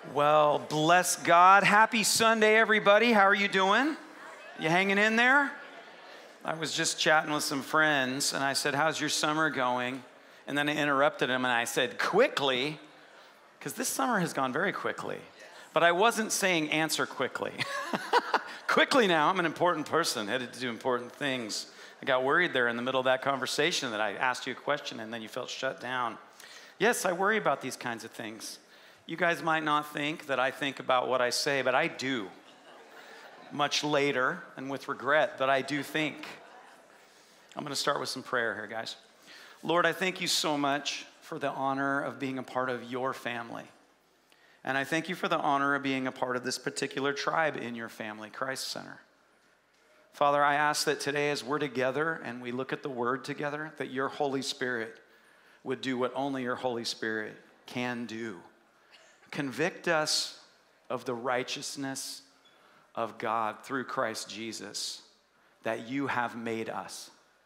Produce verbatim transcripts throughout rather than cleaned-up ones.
Well, bless God. Happy Sunday, everybody. How are you doing? You hanging in there? I was just chatting with some friends, and I said, how's your summer going? And then I interrupted him, and I said, quickly, because this summer has gone very quickly. But I wasn't saying answer quickly. Quickly now, I'm an important person, headed to do important things. I got worried there in the middle of that conversation that I asked you a question, and then you felt shut down. Yes, I worry about these kinds of things. You guys might not think that I think about what I say, but I do. Much later and with regret, but I do think. I'm going to start with some prayer here, guys. Lord, I thank you so much for the honor of being a part of your family. And I thank you for the honor of being a part of this particular tribe in your family, Christ Center. Father, I ask that today as we're together and we look at the word together, that your Holy Spirit would do what only your Holy Spirit can do. Convict us of the righteousness of God through Christ Jesus, that you have made us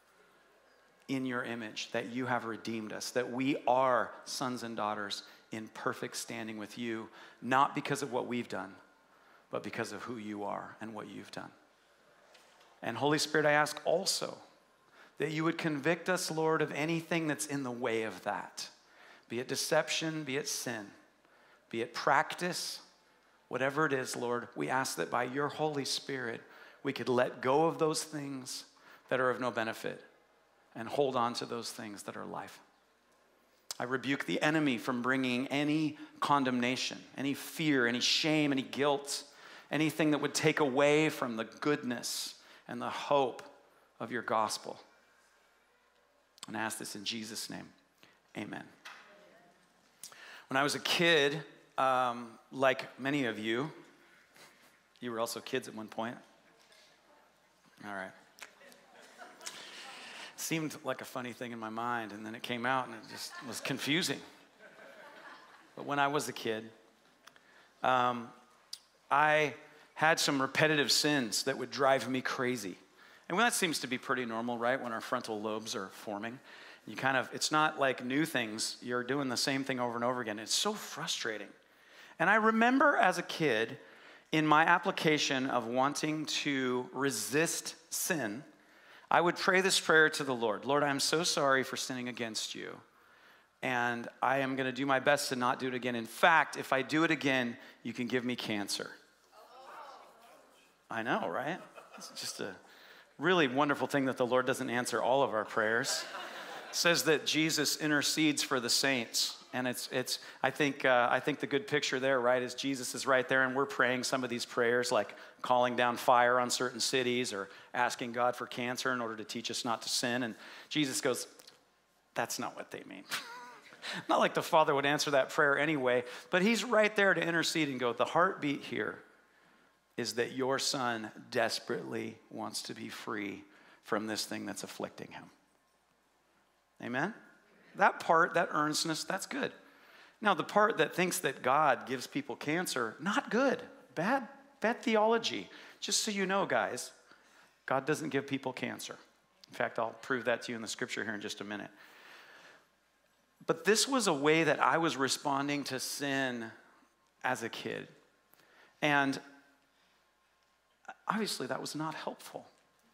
in your image, that you have redeemed us, that we are sons and daughters in perfect standing with you, not because of what we've done, but because of who you are and what you've done. And Holy Spirit, I ask also that you would convict us, Lord, of anything that's in the way of that, be it deception, be it sin. Be it practice, whatever it is, Lord, we ask that by your Holy Spirit, we could let go of those things that are of no benefit and hold on to those things that are life. I rebuke the enemy from bringing any condemnation, any fear, any shame, any guilt, anything that would take away from the goodness and the hope of your gospel. And I ask this in Jesus' name, amen. When I was a kid, Um, like many of you, you were also kids at one point. All right. Seemed like a funny thing in my mind, and then it came out, and it just was confusing. But when I was a kid, um, I had some repetitive sins that would drive me crazy. And that seems to be pretty normal, right, when our frontal lobes are forming. You kind of, it's not like new things. You're doing the same thing over and over again. It's so frustrating. And I remember as a kid, in my application of wanting to resist sin, I would pray this prayer to the Lord. Lord, I'm so sorry for sinning against you, and I am going to do my best to not do it again. In fact, if I do it again, you can give me cancer. I know, right? It's just a really wonderful thing that the Lord doesn't answer all of our prayers. It says that Jesus intercedes for the saints. And it's, it's. I think, uh, I think the good picture there, right, is Jesus is right there, and we're praying some of these prayers, like calling down fire on certain cities or asking God for cancer in order to teach us not to sin. And Jesus goes, that's not what they mean. Not like the Father would answer that prayer anyway, but he's right there to intercede and go, the heartbeat here is that your son desperately wants to be free from this thing that's afflicting him. Amen? That part, that earnestness, that's good. Now, the part that thinks that God gives people cancer, not good. Bad, bad theology. Just so you know, guys, God doesn't give people cancer. In fact, I'll prove that to you in the scripture here in just a minute. But this was a way that I was responding to sin as a kid. And obviously, that was not helpful.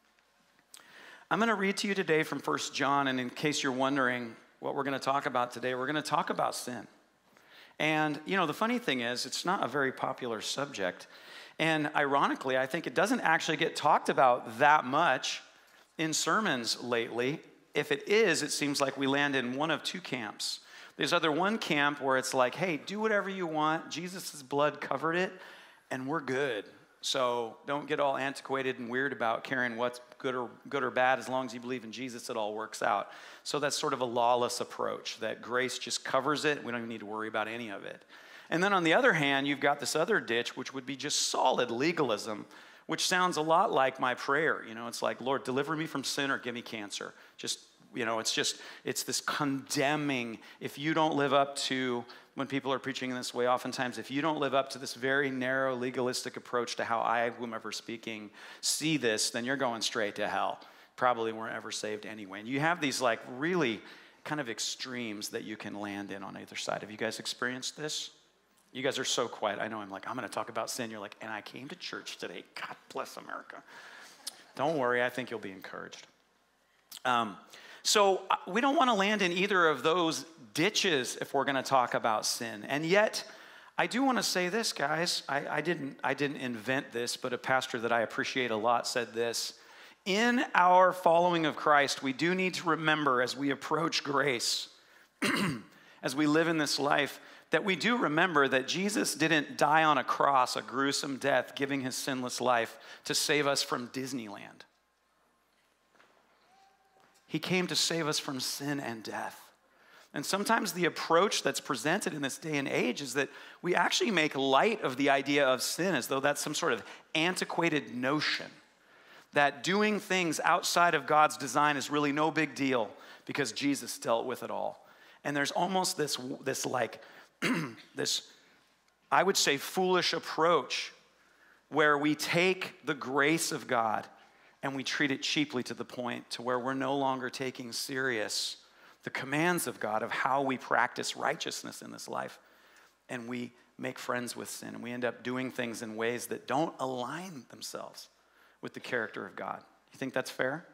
I'm going to read to you today from First John, and in case you're wondering what we're going to talk about today, we're going to talk about sin. And, you know, the funny thing is, it's not a very popular subject. And ironically, I think it doesn't actually get talked about that much in sermons lately. If it is, it seems like we land in one of two camps. There's either one camp where it's like, hey, do whatever you want. Jesus' blood covered it, and we're good. So don't get all antiquated and weird about caring what's good or good or bad. As long as you believe in Jesus, it all works out. So that's sort of a lawless approach, that grace just covers it. We don't even need to worry about any of it. And then on the other hand, you've got this other ditch, which would be just solid legalism, which sounds a lot like my prayer. You know, it's like, Lord, deliver me from sin or give me cancer. Just, you know, it's just, it's this condemning. If you don't live up to, when people are preaching in this way, oftentimes, if you don't live up to this very narrow legalistic approach to how I, whomever speaking, see this, then you're going straight to hell. Probably weren't ever saved anyway. And you have these like really kind of extremes that you can land in on either side. Have you guys experienced this? You guys are so quiet. I know I'm like, I'm going to talk about sin. You're like, and I came to church today. God bless America. Don't worry. I think you'll be encouraged. Um, so we don't want to land in either of those ditches if we're going to talk about sin. And yet, I do want to say this, guys. I, I didn't, I didn't invent this, but a pastor that I appreciate a lot said this. In our following of Christ, we do need to remember as we approach grace, as we live in this life, that we do remember that Jesus didn't die on a cross, a gruesome death, giving his sinless life to save us from Disneyland. He came to save us from sin and death. And sometimes the approach that's presented in this day and age is that we actually make light of the idea of sin as though that's some sort of antiquated notion, that doing things outside of God's design is really no big deal because Jesus dealt with it all. And there's almost this, this like, this, I would say, foolish approach where we take the grace of God and we treat it cheaply to the point to where we're no longer taking serious the commands of God of how we practice righteousness in this life. And we make friends with sin, and we end up doing things in ways that don't align themselves with the character of God. You think that's fair?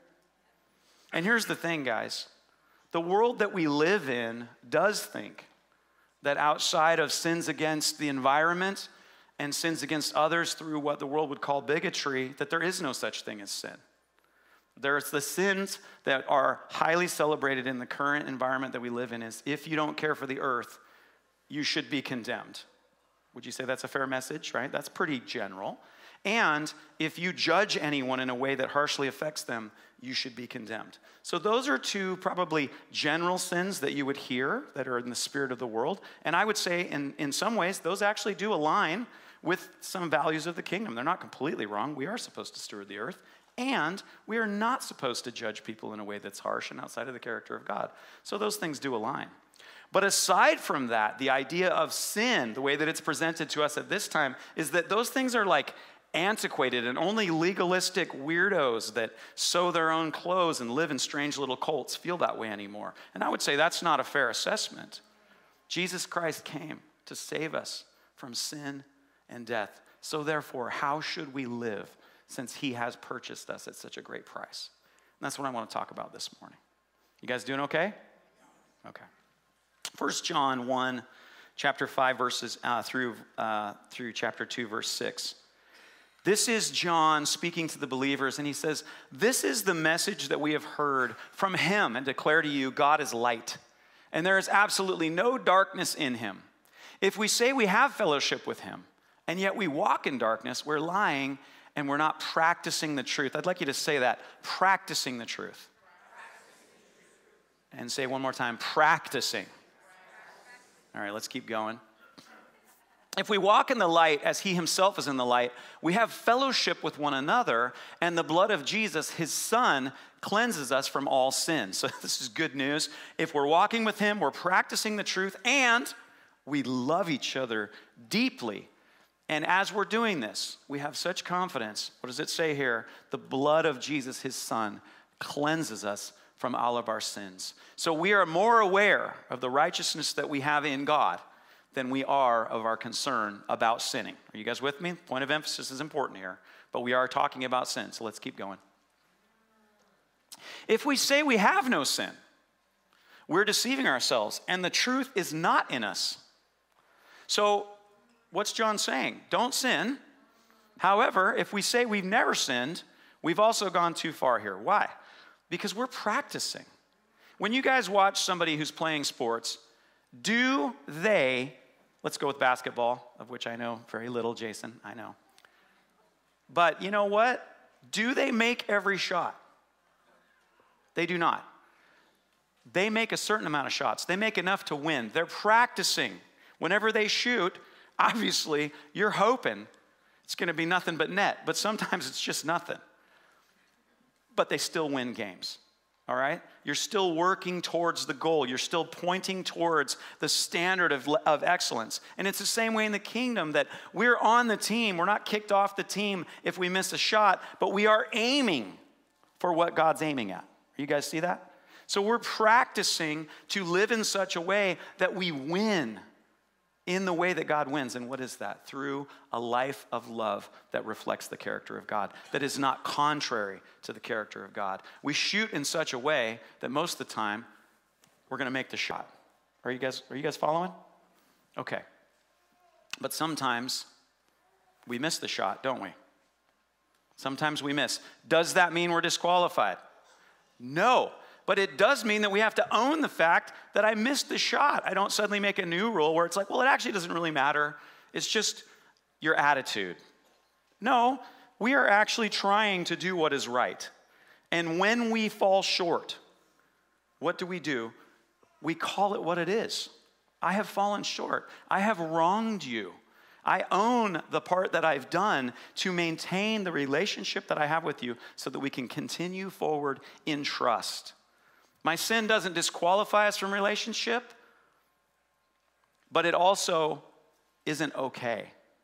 And here's the thing, guys. The world that we live in does think that outside of sins against the environment and sins against others through what the world would call bigotry, that there is no such thing as sin. There's the sins that are highly celebrated in the current environment that we live in is if you don't care for the earth, you should be condemned. Would you say that's a fair message, right? That's pretty general. And if you judge anyone in a way that harshly affects them, you should be condemned. So those are two probably general sins that you would hear that are in the spirit of the world. And I would say in, in some ways, those actually do align with some values of the kingdom. They're not completely wrong. We are supposed to steward the earth. And we are not supposed to judge people in a way that's harsh and outside of the character of God. So those things do align. But aside from that, the idea of sin, the way that it's presented to us at this time, is that those things are like antiquated and only legalistic weirdos that sew their own clothes and live in strange little cults feel that way anymore. And I would say that's not a fair assessment. Jesus Christ came to save us from sin and death. So therefore, how should we live since he has purchased us at such a great price? And that's what I want to talk about this morning. You guys doing okay? Okay. First John one, chapter five, verses uh, through, uh, through chapter two, verse six. This is John speaking to the believers, and he says, this is the message that we have heard from him and declare to you, God is light, and there is absolutely no darkness in him. If we say we have fellowship with him, and yet we walk in darkness, we're lying and we're not practicing the truth. I'd like you to say that, practicing the truth. And say one more time, practicing. All right, let's keep going. If we walk in the light as he himself is in the light, we have fellowship with one another, and the blood of Jesus, his son, cleanses us from all sin. So this is good news. If we're walking with him, we're practicing the truth, and we love each other deeply. And as we're doing this, we have such confidence. What does it say here? The blood of Jesus, his son, cleanses us from all of our sins. So we are more aware of the righteousness that we have in God than we are of our concern about sinning. Are you guys with me? Point of emphasis is important here, but we are talking about sin, so let's keep going. If we say we have no sin, we're deceiving ourselves, and the truth is not in us. So what's John saying? Don't sin. However, if we say we've never sinned, we've also gone too far here. Why? Because we're practicing. When you guys watch somebody who's playing sports, do they, let's go with basketball, of which I know very little, Jason, I know. But you know what? Do they make every shot? They do not. They make a certain amount of shots. They make enough to win. They're practicing. Whenever they shoot, obviously, you're hoping it's going to be nothing but net, but sometimes it's just nothing. But they still win games, all right? You're still working towards the goal. You're still pointing towards the standard of, of excellence. And it's the same way in the kingdom that we're on the team. We're not kicked off the team if we miss a shot, but we are aiming for what God's aiming at. You guys see that? So we're practicing to live in such a way that we win in the way that God wins. And what is that? Through a life of love that reflects the character of God, that is not contrary to the character of God. We shoot in such a way that most of the time we're going to make the shot. Are you guys, are you guys following? Okay. But sometimes we miss the shot, don't we? Sometimes we miss. Does that mean we're disqualified? No. But it does mean that we have to own the fact that I missed the shot. I don't suddenly make a new rule where it's like, well, it actually doesn't really matter. It's just your attitude. No, we are actually trying to do what is right. And when we fall short, what do we do? We call it what it is. I have fallen short. I have wronged you. I own the part that I've done to maintain the relationship that I have with you so that we can continue forward in trust. My sin doesn't disqualify us from relationship, but it also isn't okay.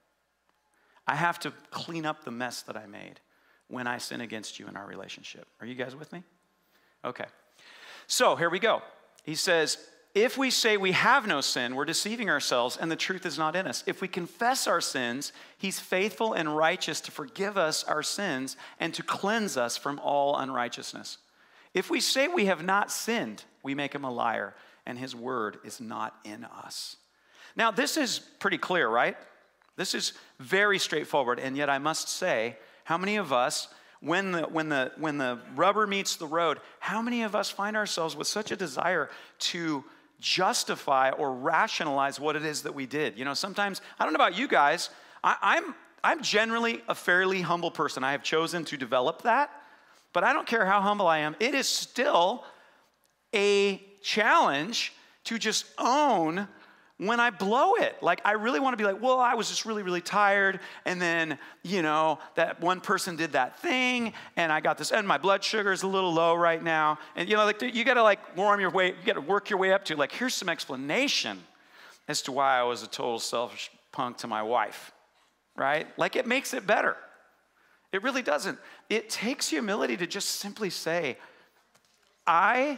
I have to clean up the mess that I made when I sin against you in our relationship. Are you guys with me? Okay. So here we go. He says, if we say we have no sin, we're deceiving ourselves and the truth is not in us. If we confess our sins, he's faithful and righteous to forgive us our sins and to cleanse us from all unrighteousness. If we say we have not sinned, we make him a liar, and his word is not in us. Now, this is pretty clear, right? This is very straightforward, and yet I must say, how many of us, when the, when the, when the rubber meets the road, how many of us find ourselves with such a desire to justify or rationalize what it is that we did? You know, sometimes, I don't know about you guys, I, I'm, I'm generally a fairly humble person. I have chosen to develop that. But I don't care how humble I am, it is still a challenge to just own when I blow it. Like, I really want to be like, well, I was just really, really tired. And then, you know, that one person did that thing. And I got this, and my blood sugar is a little low right now. And, you know, like, you got to, like, warm your way, you got to work your way up to, like, here's some explanation as to why I was a total selfish punk to my wife, right? Like, it makes it better. It really doesn't. It takes humility to just simply say, I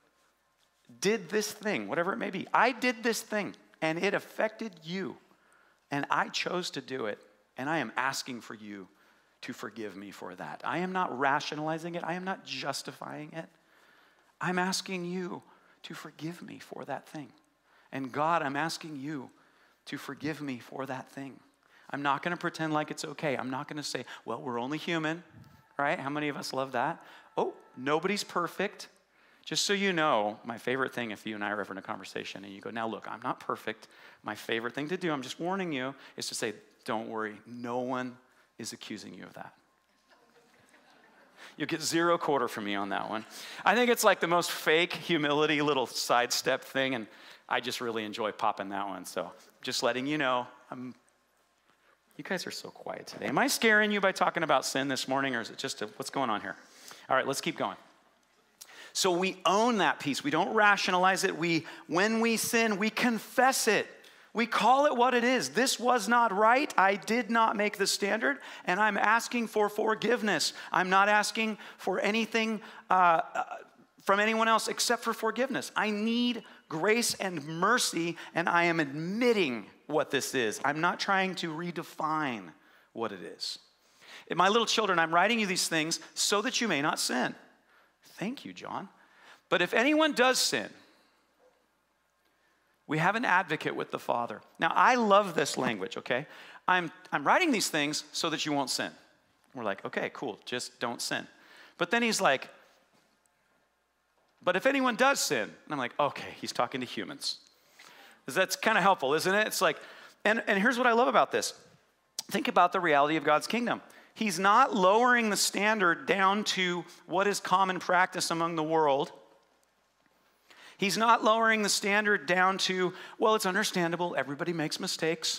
did this thing, whatever it may be. I did this thing, and it affected you, and I chose to do it, and I am asking for you to forgive me for that. I am not rationalizing it. I am not justifying it. I'm asking you to forgive me for that thing. And God, I'm asking you to forgive me for that thing. I'm not going to pretend like it's okay. I'm not going to say, well, we're only human, right? How many of us love that? Oh, nobody's perfect. Just so you know, my favorite thing, if you and I are ever in a conversation and you go, now look, I'm not perfect. My favorite thing to do, I'm just warning you, is to say, don't worry. No one is accusing you of that. You'll get zero quarter from me on that one. I think it's like the most fake humility little sidestep thing, and I just really enjoy popping that one. So just letting you know, I'm You guys are so quiet today. Am I scaring you by talking about sin this morning, or is it just a, what's going on here? All right, let's keep going. So we own that piece. We don't rationalize it. We, when we sin, we confess it. We call it what it is. This was not right. I did not make the standard, and I'm asking for forgiveness. I'm not asking for anything uh, from anyone else except for forgiveness. I need grace and mercy, and I am admitting what this is. I'm not trying to redefine what it is. In my little children, I'm writing you these things so that you may not sin. Thank you, John. But if anyone does sin, we have an advocate with the Father. Now, I love this language, okay? I'm, I'm writing these things so that you won't sin. We're like, okay, cool, just don't sin. But then he's like, but if anyone does sin, and I'm like, okay, he's talking to humans. That's kind of helpful, isn't it? It's like, and, and here's what I love about this. Think about the reality of God's kingdom. He's not lowering the standard down to what is common practice among the world. He's not lowering the standard down to, well, it's understandable, everybody makes mistakes.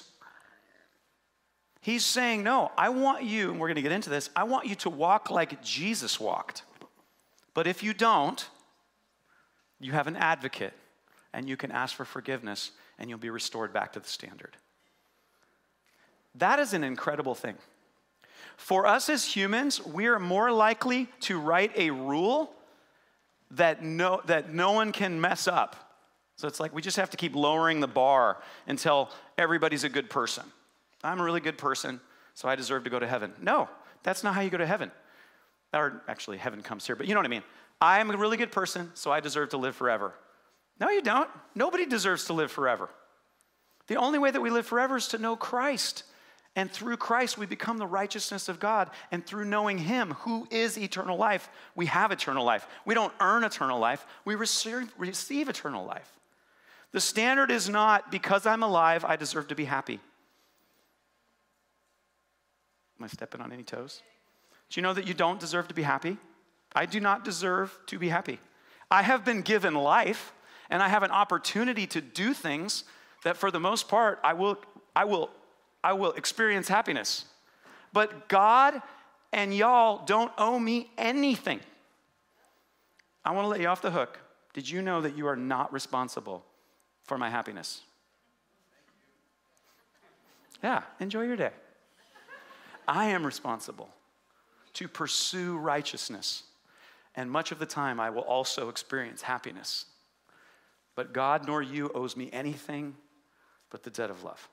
He's saying, no, I want you, and we're going to get into this, I want you to walk like Jesus walked. But if you don't, you have an advocate, and you can ask for forgiveness, and you'll be restored back to the standard. That is an incredible thing. For us as humans, we are more likely to write a rule that no, that no one can mess up So it's like we just have to keep lowering the bar until everybody's a good person. I'm a really good person, so I deserve to go to heaven. No, that's not how you go to heaven. Or actually, heaven comes here, but you know what I mean. I'm a really good person, so I deserve to live forever. No, you don't. Nobody deserves to live forever. The only way that we live forever is to know Christ. And through Christ, we become the righteousness of God. And through knowing him, who is eternal life, we have eternal life. We don't earn eternal life. We receive, receive eternal life. The standard is not, because I'm alive, I deserve to be happy. Am I stepping on any toes? Do you know that you don't deserve to be happy? I do not deserve to be happy. I have been given life, and I have an opportunity to do things that for the most part, I will, I will, I will experience happiness. But God and y'all don't owe me anything. I want to let you off the hook. Did you know that you are not responsible for my happiness? Yeah, enjoy your day. I am responsible to pursue righteousness. And much of the time, I will also experience happiness. But God nor you owes me anything but the debt of love.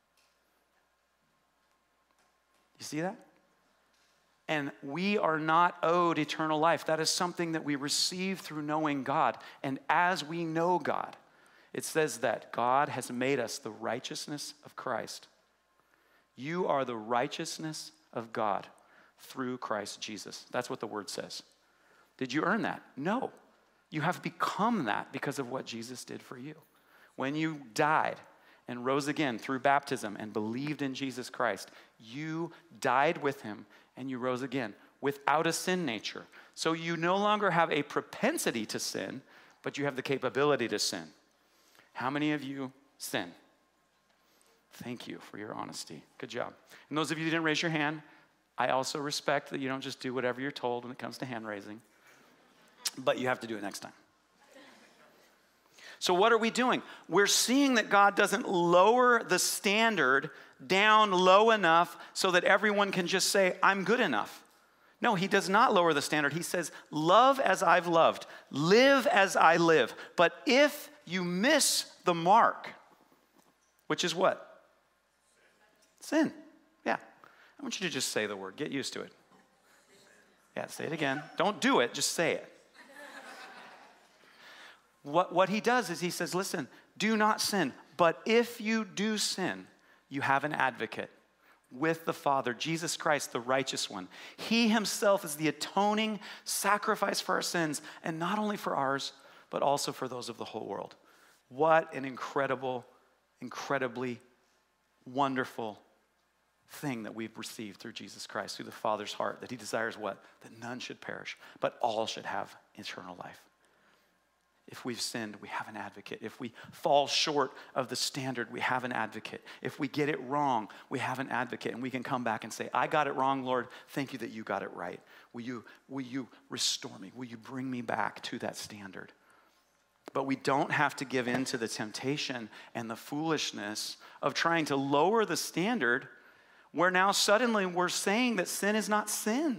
You see that? And we are not owed eternal life. That is something that we receive through knowing God. And as we know God, it says that God has made us the righteousness of Christ. You are the righteousness of God through Christ Jesus. That's what the word says. Did you earn that? No. You have become that because of what Jesus did for you. When you died and rose again through baptism and believed in Jesus Christ, you died with him and you rose again without a sin nature. So you no longer have a propensity to sin, but you have the capability to sin. How many of you sin? Thank you for your honesty. Good job. And those of you who didn't raise your hand, I also respect that you don't just do whatever you're told when it comes to hand raising, but you have to do it next time. So what are we doing? We're seeing that God doesn't lower the standard down low enough so that everyone can just say, I'm good enough. No, he does not lower the standard. He says, love as I've loved, live as I live. But if you miss the mark, which is what? Sin. Yeah. I want you to just say the word. Get used to it. Yeah, say it again. Don't do it. Just say it. What, what he does is he says, listen, do not sin. But if you do sin, you have an advocate with the Father, Jesus Christ, the righteous one. He himself is the atoning sacrifice for our sins, and not only for ours, but also for those of the whole world. What an incredible, incredibly wonderful thing that we've received through Jesus Christ, through the Father's heart, that he desires what? That none should perish, but all should have eternal life. If we've sinned, we have an advocate. If we fall short of the standard, we have an advocate. If we get it wrong, we have an advocate, and we can come back and say, I got it wrong, Lord. Thank you that you got it right. Will you, will you restore me? Will you bring me back to that standard? But we don't have to give in to the temptation and the foolishness of trying to lower the standard where now suddenly we're saying that sin is not sin.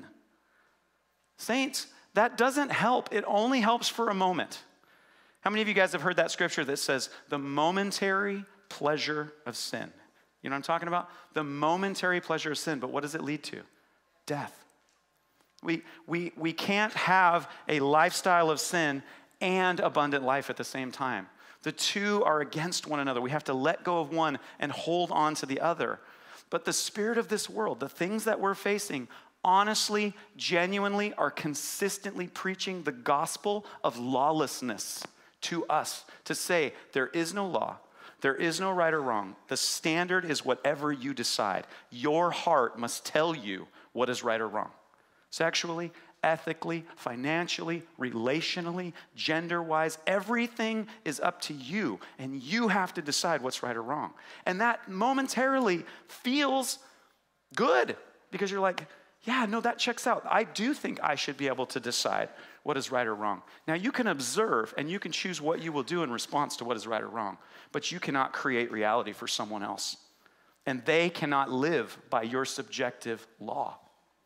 Saints, that doesn't help. It only helps for a moment. How many of you guys have heard that scripture that says the momentary pleasure of sin? You know what I'm talking about? The momentary pleasure of sin, but what does it lead to? Death. We, we, we can't have a lifestyle of sin and abundant life at the same time. The two are against one another. We have to let go of one and hold on to the other. But the spirit of this world, the things that we're facing, honestly, genuinely are consistently preaching the gospel of lawlessness to us, to say there is no law, there is no right or wrong. The standard is whatever you decide. Your heart must tell you what is right or wrong. Sexually, ethically, financially, relationally, gender-wise, everything is up to you, and you have to decide what's right or wrong. And that momentarily feels good because you're like, yeah, no, that checks out. I do think I should be able to decide what is right or wrong. Now, you can observe and you can choose what you will do in response to what is right or wrong, but you cannot create reality for someone else. And they cannot live by your subjective law.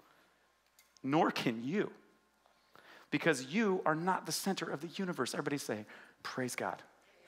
Nor can you. Because you are not the center of the universe. Everybody say, praise God.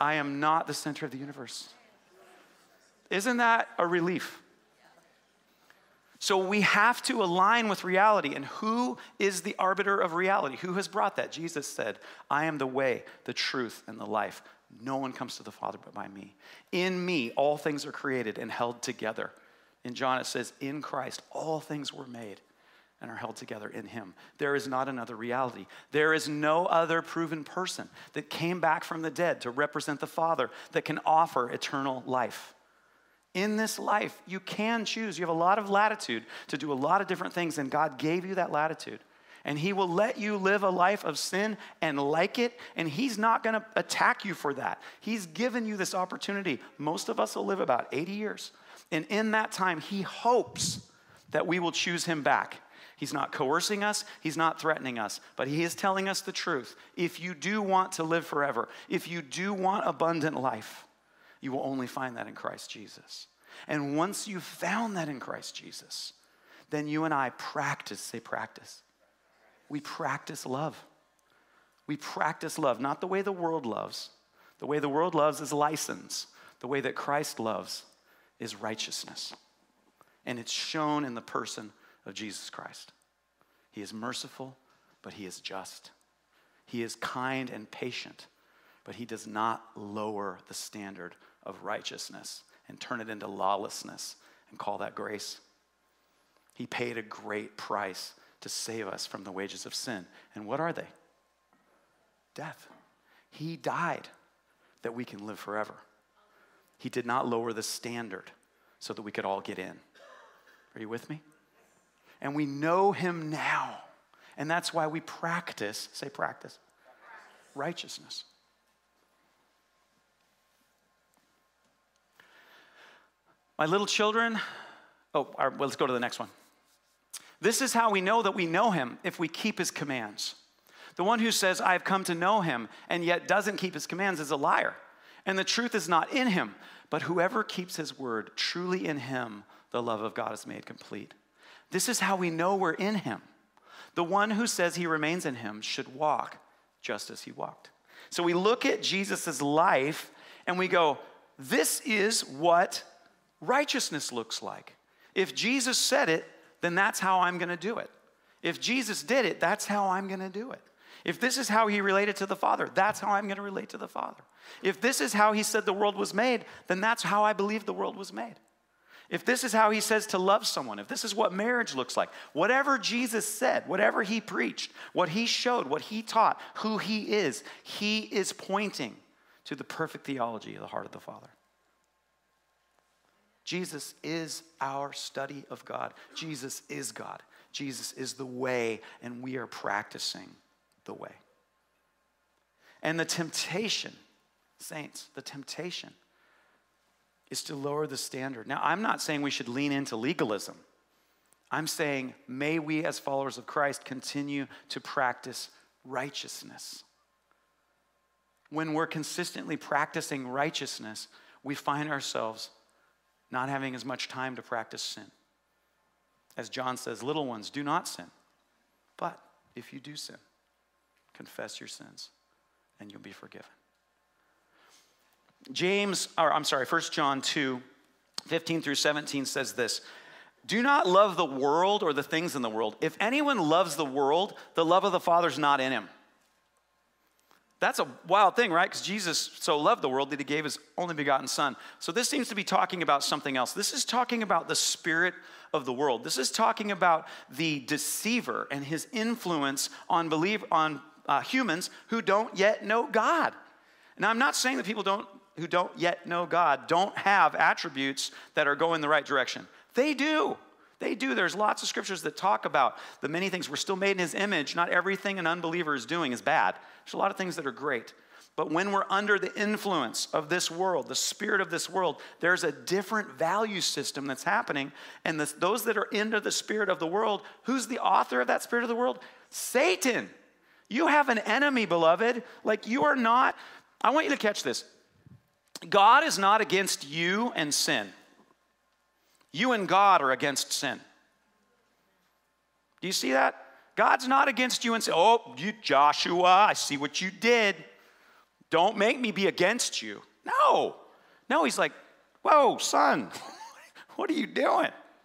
I am not the center of the universe. Isn't that a relief? So we have to align with reality. And who is the arbiter of reality? Who has brought that? Jesus said, I am the way, the truth, and the life. No one comes to the Father but by me. In me, all things are created and held together. In John, it says, in Christ, all things were made and are held together in him. There is not another reality. There is no other proven person that came back from the dead to represent the Father that can offer eternal life. In this life, you can choose. You have a lot of latitude to do a lot of different things, and God gave you that latitude. And he will let you live a life of sin and like it, and he's not going to attack you for that. He's given you this opportunity. Most of us will live about eighty years. And in that time, he hopes that we will choose him back. He's not coercing us. He's not threatening us. But he is telling us the truth. If you do want to live forever, if you do want abundant life, you will only find that in Christ Jesus. And once you've found that in Christ Jesus, then you and I practice, say practice. We practice love. We practice love, not the way the world loves. The way the world loves is license. The way that Christ loves is righteousness. And it's shown in the person of Jesus Christ. He is merciful, but he is just. He is kind and patient, but he does not lower the standard of righteousness and turn it into lawlessness and call that grace. He paid a great price to save us from the wages of sin. And what are they? Death. He died that we can live forever. He did not lower the standard so that we could all get in. Are you with me? And we know him now. And that's why we practice, say practice, righteousness. My little children, oh, our, well, let's go to the next one. This is how we know that we know him, if we keep his commands. The one who says, I have come to know him, and yet doesn't keep his commands is a liar. And the truth is not in him. But whoever keeps his word, truly in him, the love of God is made complete. This is how we know we're in him. The one who says he remains in him should walk just as he walked. So we look at Jesus' life, and we go, this is what righteousness looks like. If Jesus said it, then that's how I'm going to do it. If Jesus did it, that's how I'm going to do it. If this is how he related to the Father, that's how I'm going to relate to the Father. If this is how he said the world was made, then that's how I believe the world was made. If this is how he says to love someone, if this is what marriage looks like, whatever Jesus said, whatever he preached, what he showed, what he taught, who he is, he is pointing to the perfect theology of the heart of the Father. Jesus is our study of God. Jesus is God. Jesus is the way, and we are practicing the way. And the temptation, saints, the temptation is to lower the standard. Now, I'm not saying we should lean into legalism. I'm saying, may we as followers of Christ continue to practice righteousness. When we're consistently practicing righteousness, we find ourselves not having as much time to practice sin. As John says, little ones, do not sin. But if you do sin, confess your sins, and you'll be forgiven. James, or I'm sorry, First John two, fifteen through seventeen says this, do not love the world or the things in the world. If anyone loves the world, the love of the Father's not in him. That's a wild thing, right? Because Jesus so loved the world that he gave his only begotten son. So this seems to be talking about something else. This is talking about the spirit of the world. This is talking about the deceiver and his influence on believe on uh, humans who don't yet know God. Now, I'm not saying that people don't who don't yet know God don't have attributes that are going the right direction. They do. They do. There's lots of scriptures that talk about the many things. We're still made in his image. Not everything an unbeliever is doing is bad. There's a lot of things that are great. But when we're under the influence of this world, the spirit of this world, there's a different value system that's happening. And this, those that are into the spirit of the world, who's the author of that spirit of the world? Satan. You have an enemy, beloved. Like you are not, I want you to catch this. God is not against you and sin. You and God are against sin. Do you see that? God's not against you and say, oh, you Joshua, I see what you did. Don't make me be against you. No. No, he's like, whoa, son, what are you doing?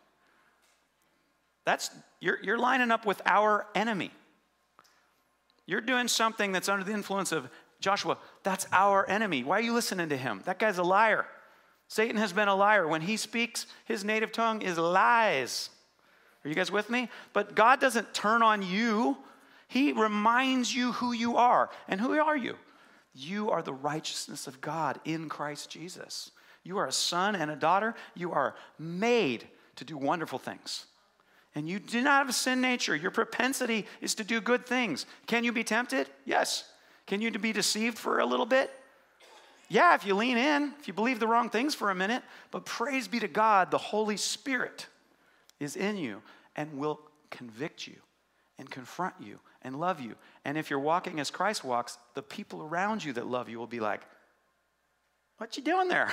That's, you're, you're lining up with our enemy. You're doing something that's under the influence of Joshua. That's our enemy. Why are you listening to him? That guy's a liar. Satan has been a liar. When he speaks, his native tongue is lies. Are you guys with me? But God doesn't turn on you. He reminds you who you are. And who are you? You are the righteousness of God in Christ Jesus. You are a son and a daughter. You are made to do wonderful things. And you do not have a sin nature. Your propensity is to do good things. Can you be tempted? Yes. Can you be deceived for a little bit? Yeah, if you lean in, if you believe the wrong things for a minute. But praise be to God, the Holy Spirit is in you and will convict you and confront you and love you. And if you're walking as Christ walks, the people around you that love you will be like, what you doing there?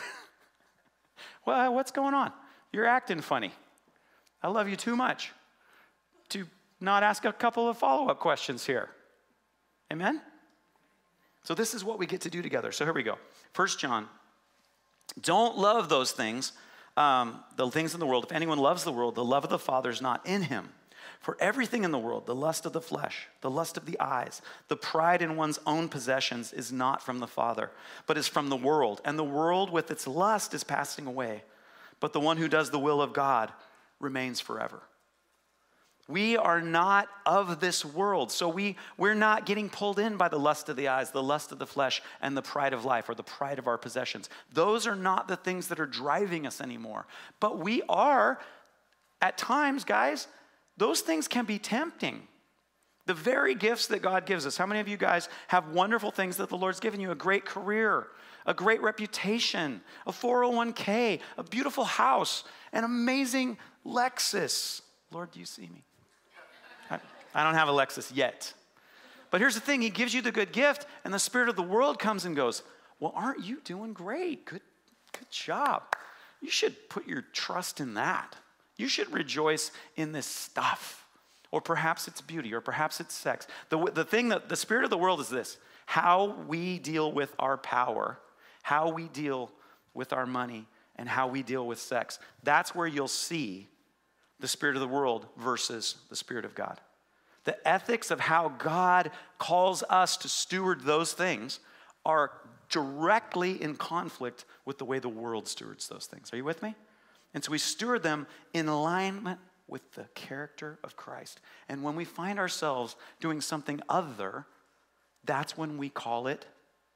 Well, what's going on? You're acting funny. I love you too much to not ask a couple of follow-up questions here. Amen? So this is what we get to do together. So here we go. First John, don't love those things, um, the things in the world. If anyone loves the world, the love of the Father is not in him. For everything in the world, the lust of the flesh, the lust of the eyes, the pride in one's own possessions is not from the Father, but is from the world. And the world with its lust is passing away. But the one who does the will of God remains forever. We are not of this world, so we, we're not getting pulled in by the lust of the eyes, the lust of the flesh, and the pride of life, or the pride of our possessions. Those are not the things that are driving us anymore. But we are, at times, guys, those things can be tempting. The very gifts that God gives us. How many of you guys have wonderful things that the Lord's given you? A great career, a great reputation, a four oh one k, a beautiful house, an amazing Lexus. Lord, do you see me? I, I don't have a Lexus yet. But here's the thing. He gives you the good gift, and the spirit of the world comes and goes, well, aren't you doing great? Good, good job. You should put your trust in that. You should rejoice in this stuff. Or perhaps it's beauty, or perhaps it's sex. The, the thing that the spirit of the world is this: how we deal with our power, how we deal with our money, and how we deal with sex. That's where you'll see the spirit of the world versus the spirit of God. The ethics of how God calls us to steward those things are directly in conflict with the way the world stewards those things. Are you with me? And so we steward them in alignment with the character of Christ. And when we find ourselves doing something other, that's when we call it.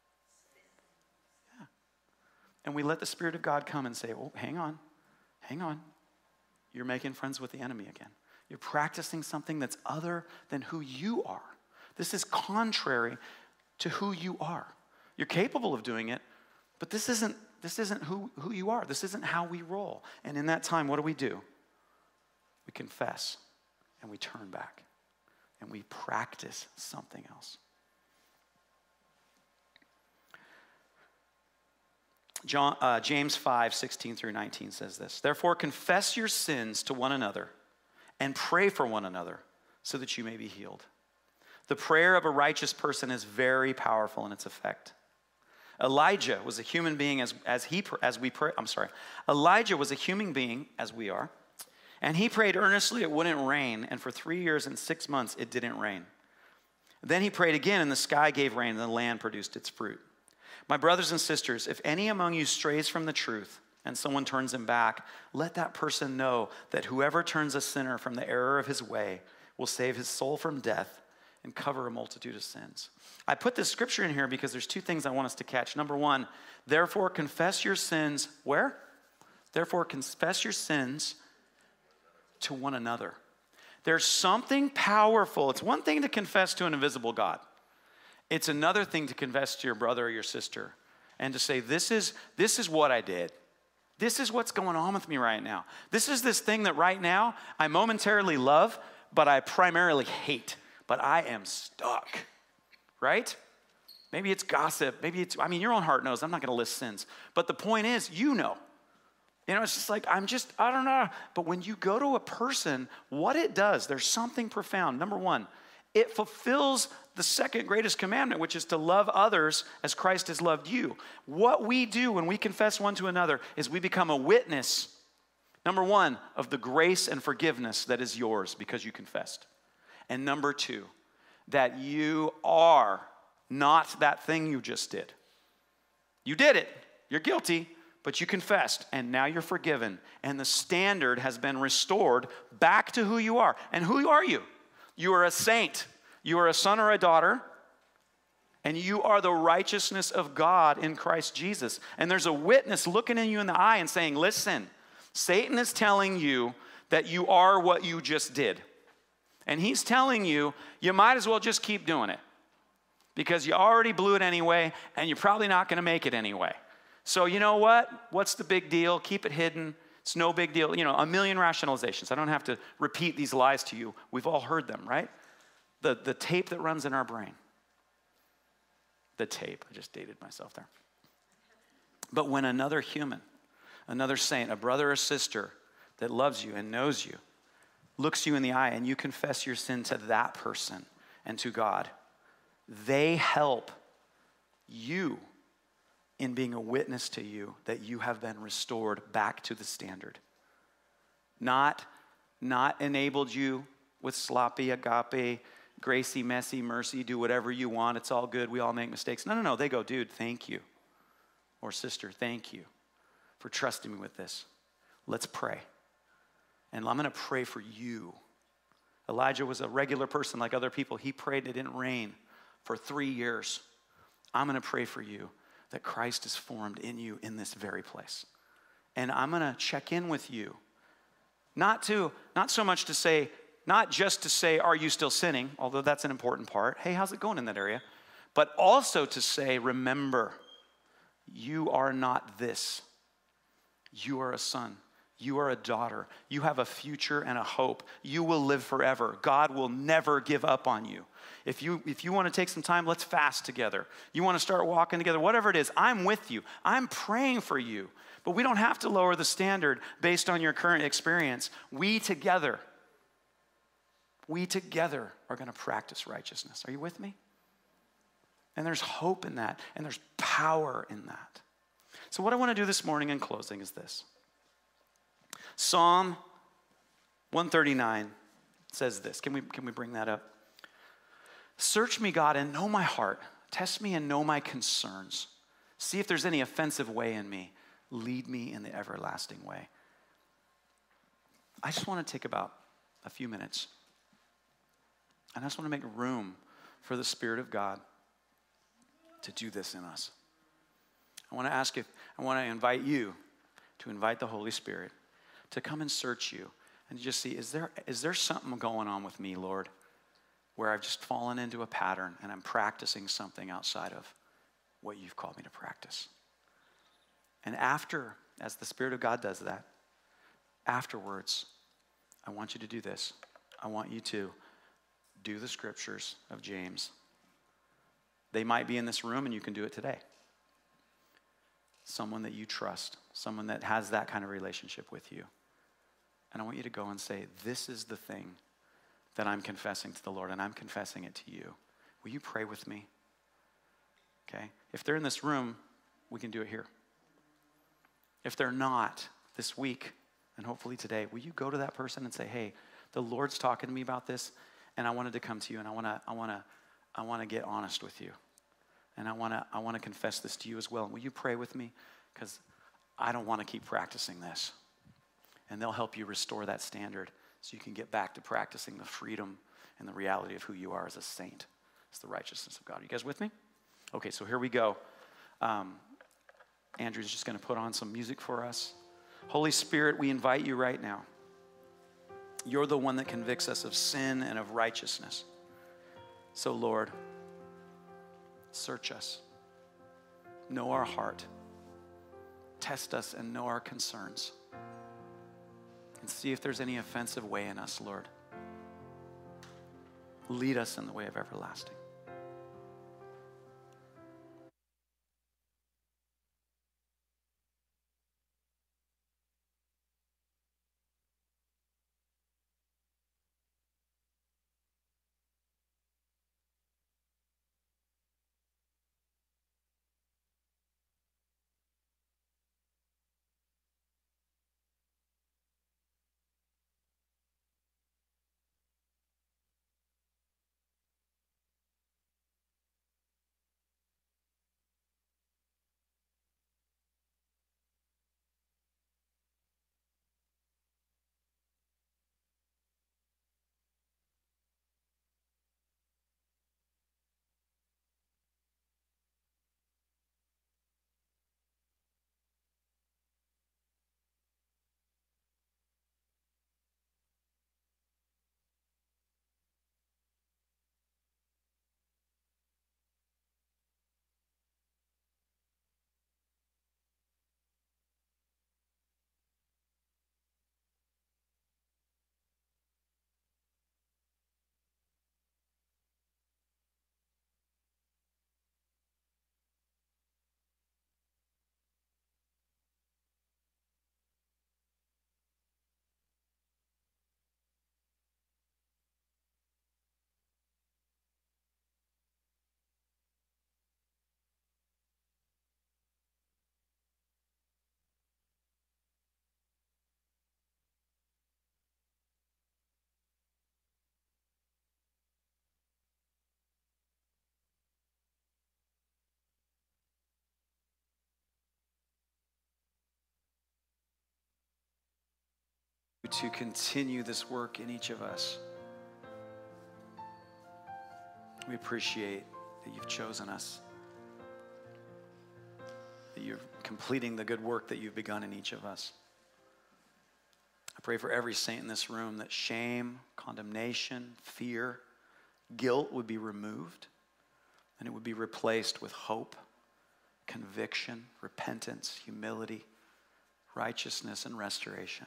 Yeah. And we let the Spirit of God come and say, oh, hang on, hang on. You're making friends with the enemy again. You're practicing something that's other than who you are. This is contrary to who you are. You're capable of doing it, but this isn't This isn't who, who you are. This isn't how we roll. And in that time, what do we do? We confess and we turn back and we practice something else. John, uh, James five, sixteen through nineteen says this: therefore confess your sins to one another and pray for one another so that you may be healed. The prayer of a righteous person is very powerful in its effect. Elijah was a human being as, as he as we pray. I'm sorry. Elijah was a human being as we are, and he prayed earnestly it wouldn't rain, and for three years and six months it didn't rain. Then he prayed again, and the sky gave rain, and the land produced its fruit. My brothers and sisters, if any among you strays from the truth, and someone turns him back, let that person know that whoever turns a sinner from the error of his way will save his soul from death and cover a multitude of sins. I put this scripture in here because there's two things I want us to catch. Number one, therefore confess your sins, where? Therefore confess your sins to one another. There's something powerful. It's one thing to confess to an invisible God. It's another thing to confess to your brother or your sister and to say, this is, this is what I did. This is what's going on with me right now. This is this thing that right now I momentarily love, but I primarily hate. But I am stuck, right? Maybe it's gossip. Maybe it's, I mean, your own heart knows. I'm not going to list sins. But the point is, you know. You know, it's just like, I'm just, I don't know. But when you go to a person, what it does, there's something profound. Number one, it fulfills the second greatest commandment, which is to love others as Christ has loved you. What we do when we confess one to another is we become a witness, number one, of the grace and forgiveness that is yours because you confessed. And number two, that you are not that thing you just did. You did it. You're guilty, but you confessed, and now you're forgiven. And the standard has been restored back to who you are. And who are you? You are a saint. You are a son or a daughter, and you are the righteousness of God in Christ Jesus. And there's a witness looking in you in the eye and saying, listen, Satan is telling you that you are what you just did. And he's telling you, you might as well just keep doing it because you already blew it anyway, and you're probably not going to make it anyway. So you know what? What's the big deal? Keep it hidden. It's no big deal. You know, a million rationalizations. I don't have to repeat these lies to you. We've all heard them, right? The, the tape that runs in our brain. The tape. I just dated myself there. But when another human, another saint, a brother or sister that loves you and knows you, looks you in the eye and you confess your sin to that person and to God, they help you in being a witness to you that you have been restored back to the standard. Not, not enabled you with sloppy agape, gracie, messy, mercy, do whatever you want, it's all good, we all make mistakes. No, no, no, they go, dude, thank you. Or sister, thank you for trusting me with this. Let's pray. And I'm gonna pray for you. Elijah was a regular person like other people. He prayed it didn't rain for three years. I'm gonna pray for you that Christ is formed in you in this very place. And I'm gonna check in with you. Not to, not so much to say, not just to say, are you still sinning? Although that's an important part. Hey, how's it going in that area? But also to say, remember, you are not this. You are a son. You are a daughter. You have a future and a hope. You will live forever. God will never give up on you. If you, if you want to take some time, let's fast together. You want to start walking together, whatever it is, I'm with you. I'm praying for you. But we don't have to lower the standard based on your current experience. We together, we together are going to practice righteousness. Are you with me? And there's hope in that, and there's power in that. So what I want to do this morning in closing is this. Psalm one thirty-nine says this. Can we, can we bring that up? Search me, God, and know my heart. Test me and know my concerns. See if there's any offensive way in me. Lead me in the everlasting way. I just want to take about a few minutes. And I just want to make room for the Spirit of God to do this in us. I want to ask if, I want to invite you to invite the Holy Spirit to come and search you and just see, is there, is there something going on with me, Lord, where I've just fallen into a pattern and I'm practicing something outside of what you've called me to practice? And after, as the Spirit of God does that, afterwards, I want you to do this. I want you to do the scriptures of James. They might be in this room and you can do it today. Someone that you trust, someone that has that kind of relationship with you. And I want you to go and say, this is the thing that I'm confessing to the Lord, and I'm confessing it to you. Will you pray with me? Okay? If they're in this room, we can do it here. If they're not, this week, and hopefully today, will you go to that person and say, hey, the Lord's talking to me about this, and I wanted to come to you, and I want to, I want to, I want to get honest with you. And I want to I want to confess this to you as well. And will you pray with me? Because I don't want to keep practicing this. And they'll help you restore that standard so you can get back to practicing the freedom and the reality of who you are as a saint. It's the righteousness of God. Are you guys with me? Okay, so here we go. Um, Andrew's just going to put on some music for us. Holy Spirit, we invite you right now. You're the one that convicts us of sin and of righteousness. So, Lord, search us, know our heart, test us and know our concerns, and see if there's any offensive way in us, Lord. Lead us in the way of everlasting. to continue this work in each of us. We appreciate that you've chosen us, that you're completing the good work that you've begun in each of us. I pray for every saint in this room that shame, condemnation, fear, guilt would be removed, and it would be replaced with hope, conviction, repentance, humility, righteousness, and restoration.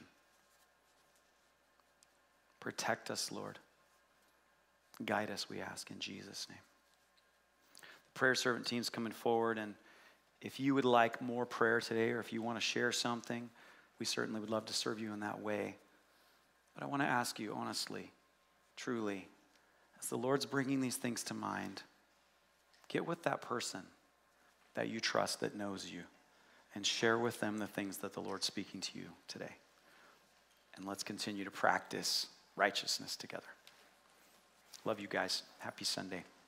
Protect us, Lord. Guide us, we ask, in Jesus' name. The prayer servant team's coming forward, and if you would like more prayer today, or if you want to share something, we certainly would love to serve you in that way. But I want to ask you honestly, truly, as the Lord's bringing these things to mind, get with that person that you trust that knows you and share with them the things that the Lord's speaking to you today. And let's continue to practice righteousness together. Love you guys. Happy Sunday.